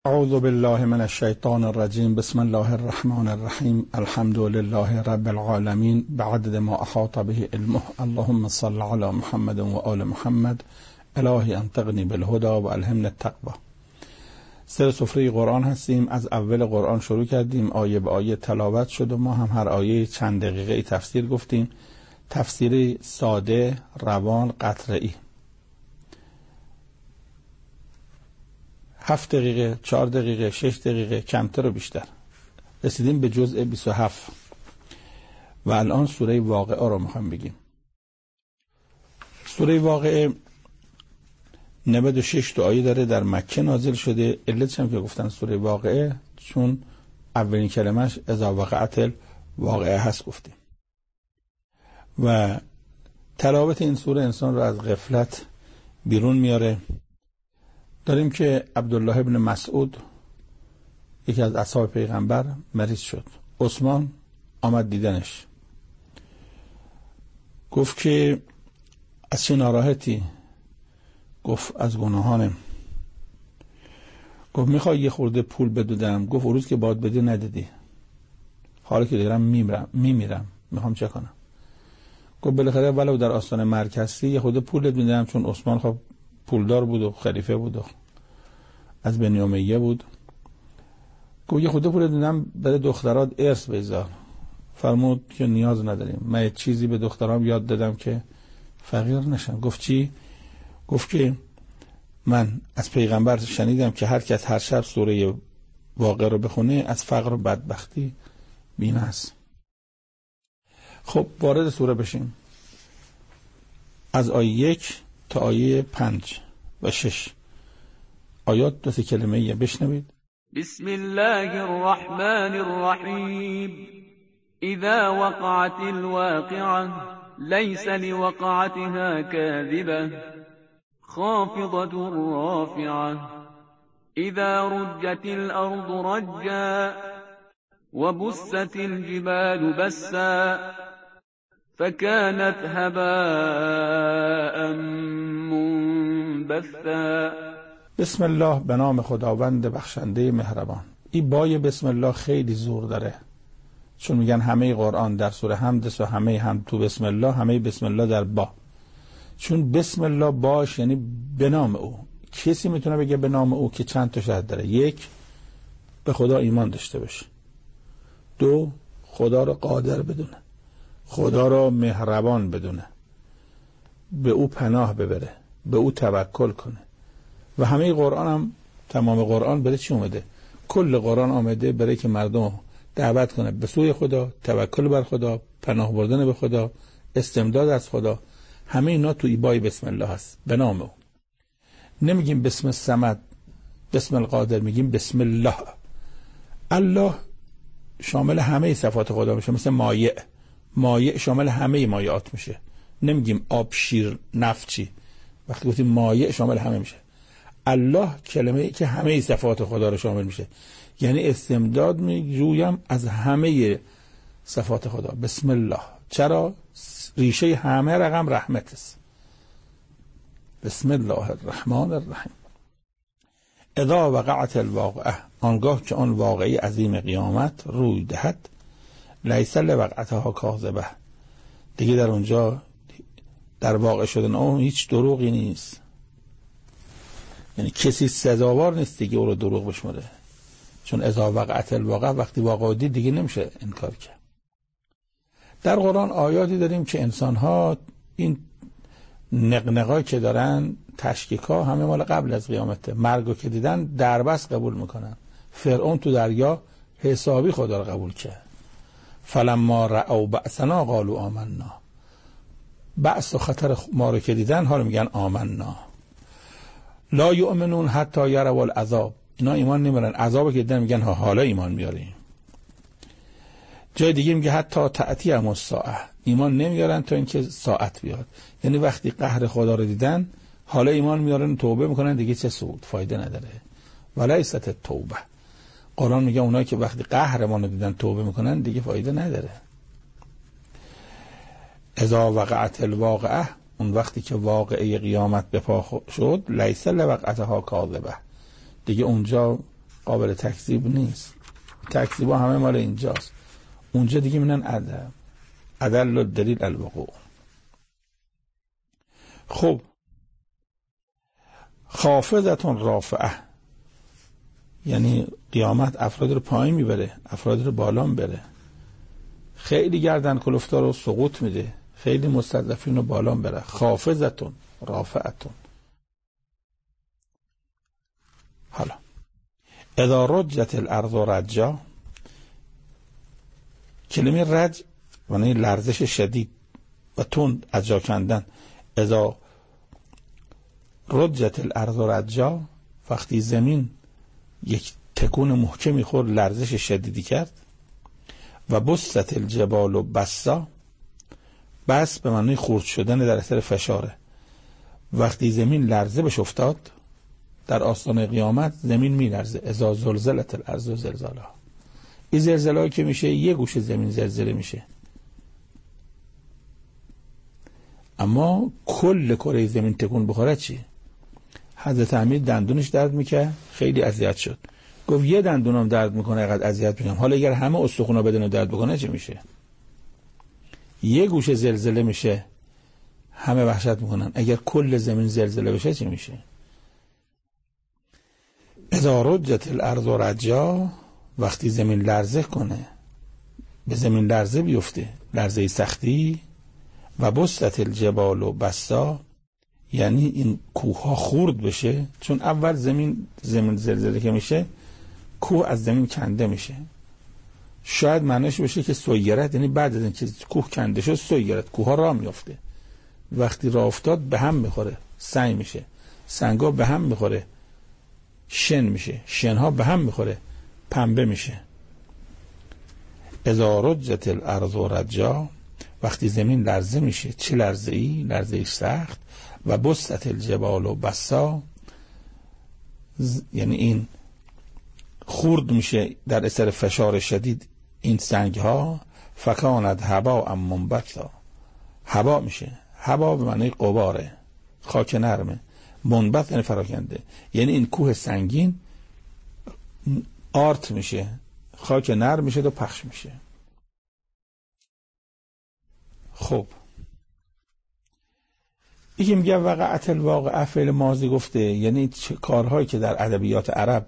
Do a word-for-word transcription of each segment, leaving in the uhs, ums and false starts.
اعوذ بالله من الشیطان الرجیم. بسم الله الرحمن الرحیم. الحمد لله رب العالمین بعدد ما احاط به علمه. اللهم صل علی محمد و آل محمد. الهی انطقنی بالهدى و الهمنا التقوی. سر سفره قرآن هستیم. از اول قرآن شروع کردیم، آیه به آیه تلاوت شد و ما هم هر آیه چند دقیقه تفسیر گفتیم. تفسیر ساده، روان، قطره‌ای. هفت دقیقه، چهار دقیقه، شش دقیقه، کمتر و بیشتر. رسیدیم به جزء بیست و هفت و الان سوره واقعه رو میخوام بگیم. سوره واقعه نود و شش تا آیه داره، در مکه نازل شده. علتش هم که گفتن سوره واقعه چون اولین کلمش اذا وقعت الواقعه هست گفتیم. و تلاوت این سوره انسان رو از غفلت بیرون میاره. داریم که عبدالله ابن مسعود یکی از اصحاب پیغمبر مریض شد. عثمان آمد دیدنش، گفت که از چه ناراحتی؟ گفت از گناهانم. گفت میخوای یه خورده پول بدودم؟ گفت اون روز که باید بدی ندیدی، حالا که دارم میمیرم میمیرم میخوام چه کنم؟ گفت بالاخره ولو در آستانه مرگ هستی یه خورده پول بدودم، چون عثمان خب پولدار بود و خلیفه بود و از بنی امیه بود. گفت یه خورده پول بدودم برای دخترات ارث بذار. فرمود که نیاز نداریم، من یه چیزی به دخترام یاد دادم که فقیر نشن. گفت چی؟ گفت که من از پیغمبر شنیدم که هر کس هر شب سوره واقعه رو بخونه از فقر و بدبختی بیمه است. خب وارد سوره بشیم. از آیه یک تا آیه پنج و شش آیات دو سه کلمه ایه، بشنوید. بسم الله الرحمن الرحیم. اذا وقعت الواقعه ليس لوقعتها كاذبه خافضة رافعه اذا رجت الارض رجا وبست الجبال بسا فكانت هباء منبثا. بسم الله، به نام خداوند بخشنده مهربان. این بای بسم الله خیلی زور داره، چون میگن همه قرآن در سوره حمد است و همه هم تو بسم الله، همه بسم الله در با. چون بسم الله باش یعنی به نام او. کسی میتونه بگه به نام او که چند تا شرط داره. یک، به خدا ایمان داشته باشه. دو، خدا رو قادر بدونه، خدا رو مهربان بدونه، به او پناه ببره، به او توکل کنه. و همه قرآن هم، تمام قرآن برای چی اومده؟ کل قرآن آمده برای که مردم دعوت کنه به سوی خدا، توکل بر خدا، پناه بردن به خدا، استمداد از خدا. همه اینا تو ایبای بسم الله هست، به نام او. نمیگیم بسم الصمد، بسم القادر، میگیم بسم الله. الله شامل همه صفات خدا میشه، مثل مایع. مایع شامل همه مایعات میشه. نمیگیم آب، شیر، نفت چی. وقتی گفتیم مایع شامل همه میشه. الله کلمه که همه صفات خدا رو شامل میشه، یعنی استمداد میجویم از همه صفات خدا. بسم الله. چرا؟ ریشه همه رقم رحمت است. بسم الله الرحمن الرحیم. اذا وقعت الواقعه، آنگاه که آن واقعی عظیم قیامت روی دهد، لیس لوقعتها کاذبه، دیگه در اونجا در واقع شدن اون هیچ دروغی نیست. یعنی کسی سزاوار نیست دیگه او رو دروغ بشماره، چون اذا وقعت الواقعه، وقتی واقع دید دیگه نمیشه انکار کرد. در قرآن آیاتی داریم که انسان‌ها این نقنقایی که دارن، تشکیک‌ها، همه مال قبل از قیامته. مرگو که دیدن دربست قبول میکنن. فرعون تو دریا حسابی خدا رو قبول کرد. فلما رأوا بأسنا قالوا آمنا. بأس و خطر ما رو که دیدن حالا میگن آمنا. لا یؤمنون حتی یروا العذاب، اینا ایمان نمیارن، عذابو که دیدن میگن ها حالا ایمان میاریم. جای دیگه میگه حتی تأتی هم الساعه، ایمان نمیارن تا اینکه ساعت بیاد. یعنی وقتی قهر خدا رو دیدن حالا ایمان میارن، توبه میکنن، دیگه چه سود، فایده نداره. ولیست التوبه. قرآن میگه اونایی که وقتی قهرمان رو دیدن توبه میکنن دیگه فایده نداره. اذا وقعت الواقعه، اون وقتی که واقعه قیامت به پا شد، لیس لوقعتها کاذبه، دیگه اونجا قابل تکذیب نیست. تکذیبا همه مال اینجاست. اونجا دیگه میگن عدل عدل الدلیل الوقوع. خب خافضتون رافعه یعنی قیامت افراد رو پایین میبره، افراد رو بالا میبره. خیلی گردن کلفتا رو سقوط میده، خیلی مستضعفین رو بالا میبره. خافضتون رافعتون. حالا اذا رجت الارض رجا، کلمه رج یعنی لرزش شدید و تند از جا کندن. اذا رجت الارض رجا، وقتی زمین یک تکون محکمی خورد، لرزش شدیدی کرد. و بست الجبال و بسا، بس به معنی خورد شدن در اثر فشاره. وقتی زمین لرزه بهش افتاد در آستانه قیامت، زمین می لرزه. اذا زلزلت الارض زلزالها، این زلزله که میشه یه گوشه زمین زلزله میشه، اما کل کره زمین تکون بخوره چی؟ حضرت امیر دندونش درد میکرد، خیلی اذیت شد. گفت یه دندونم درد میکنه اینقدر اذیت میکنم، حالا اگر همه استخونا بدن درد بکنه چی میشه؟ یه گوشه زلزله میشه همه وحشت میکنن، اگر کل زمین زلزله بشه چی میشه؟ اذا رجت الارض رجا، وقتی زمین لرزه کنه، به زمین لرزه بیفته، لرزه سختی. و بست الجبال و بسا، یعنی این کوه ها خورد بشه، چون اول زمین زمین زلزله که میشه کوه از زمین کنده میشه. شاید معنیش بشه که سویرت، یعنی بعد از اینکه کوه کنده شد سویرت، کوه ها راه میافته. وقتی راه افتاد به هم میخوره، سنگ میشه، سنگا به هم میخوره، شن میشه، شنها به هم میخوره، پنبه میشه. اذا رجت الارض رجا، وقتی زمین لرزه میشه، چه لرزه ای؟ لرزه سخت. و بست الجبال و بسا، یعنی این خورد میشه در اثر فشار شدید این سنگ ها. فکانت هباء منبثا، هبا میشه، هبا به معنی غباره، خاک نرمه. منبث یعنی فراکنده، یعنی این کوه سنگین آرت میشه، خاک نرم میشه و پخش میشه. خب یکی میگه وقعت الواقعه فعل ماضی گفته، یعنی چه کارهایی که در ادبیات عرب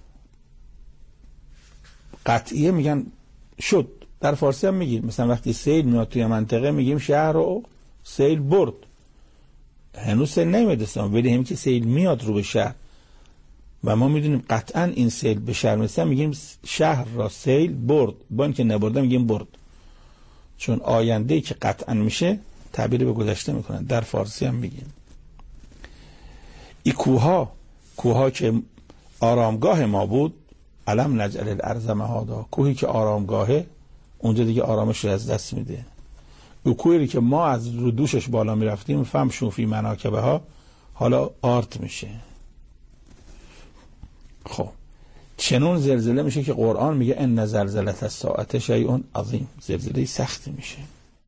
قطعیه میگن شد. در فارسی هم میگیم، مثلا وقتی سیل میاد توی منطقه میگیم شهر رو سیل برد. هنوز سیل نمیاد، ولی همین که سیل میاد رو به شهر و ما میدونیم قطعا این سیل به شهر میرسه، میگیم شهر را سیل برد. با اینکه نبرده میگیم برد، چون آینده‌ای که قطعا میشه تعبیر به گذشته میکنن. در فارسی هم میگیم این کوها کوها که آرامگاه ما بود، علم نجعل الارض مهادا، کوهی که آرامگاهه اونجا دیگه آرامش رو از دست میده. او کوهی که ما از رو دوشش بالا میرفتیم، فهم شوفی مناکبه ها، حالا آرت میشه. خب چنون زلزله میشه که قرآن میگه ان زلزله الساعه شیء عظیم، زلزله سختی میشه.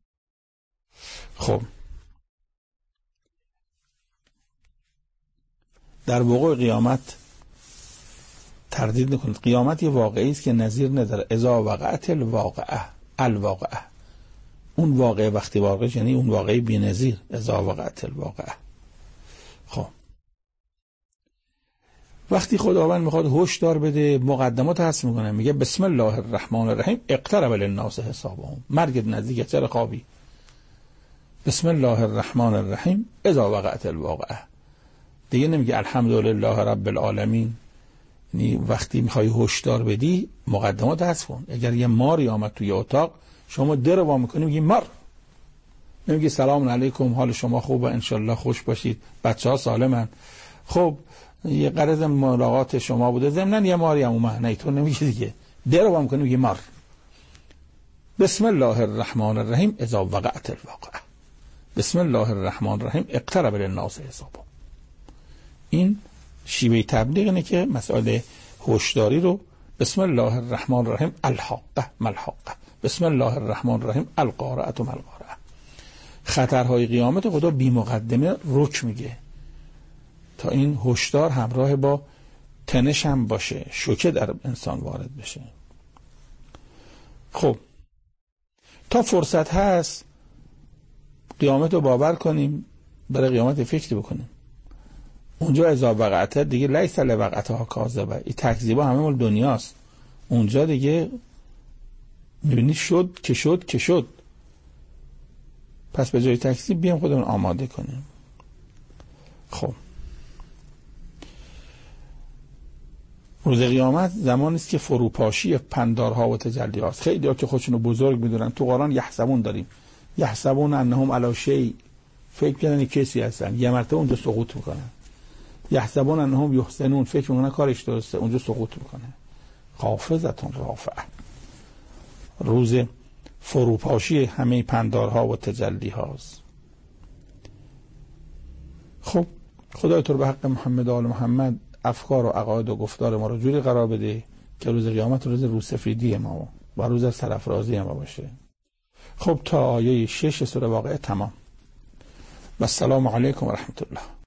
خب در وقوع قیامت تردید نکنید، قیامت یه واقعی است که نظیر نداره. اذا وقعت الواقعه، الواقعه، اون واقعه وقتی واقع، یعنی اون واقعی بی‌نظیر. اذا وقعت الواقعه. خب وقتی خداوند میخواد هشدار بده، مقدمات هست میکنه، میگه بسم الله الرحمن الرحیم اقترب للناس حسابهم، مرگ نزدیکه، چرا خوابی؟ بسم الله الرحمن الرحیم اذا وقعت الواقعه. دیگه نمیگه الحمدلله رب العالمین. یعنی وقتی میخوای هشدار بدی مقدمات هست کن. اگر یه ماری آمد توی اتاق، شما در وا میکنی میگی مار، نمیگی سلام علیکم حال شما خوبه انشالله خوش باشید بچه ها سالمن، خب یه غرض ملاقات شما بوده، ضمناً یه ماری هم اومد، نه تو نمیگی دیگه، در وا میکنی میگی مار. بسم الله الرحمن الرحیم اذا وقعت الواقعه، بسم الله الرحمن الرحیم اقترب للناس حسابهم. این شیوه تبلیغ اینه که مسائل هشداری رو بسم الله الرحمن الرحیم الحاقه ملحاقه، بسم الله الرحمن الرحیم القارعه ملقارعه. خطرهای قیامت خدا بی مقدمه رک میگه تا این هشدار همراه با تنش هم باشه، شوکه در انسان وارد بشه. خب تا فرصت هست قیامت رو باور کنیم، برای قیامت فکر بکنیم. اونجا اذا وقعت دیگه لیس لوقعتها کاذبه، این تکذیبا همه مال دنیاست. اونجا دیگه میبینی شد که شد که شد. پس به جای تکذیب بیام خودمون آماده کنیم. خب روز قیامت زمانی است که فروپاشی پندارها و تجلیات. خیلی ها که خودشونو بزرگ میدونن، تو قرآن یحسبون داریم، یحسبون انهم علی شیء، فکر میکنن کسی هستن، یه مرتبه اونجا سقوط میکنن. یحسبون انهم یحسنون، فکر میکنن کارش درسته، اونجا سقوط میکنه. خافضة رافعه، روز فروپاشی همه پندارها و تجلی هاست. خب خدای تو رو به حق محمد و آل محمد افکار و عقاید و گفتار ما رو جوری قرار بده که روز قیامت روز روسفیدی ما و روز از سرافرازی ما باشه. خب تا آیه شش سوره واقعه تمام. و السلام علیکم و رحمت الله.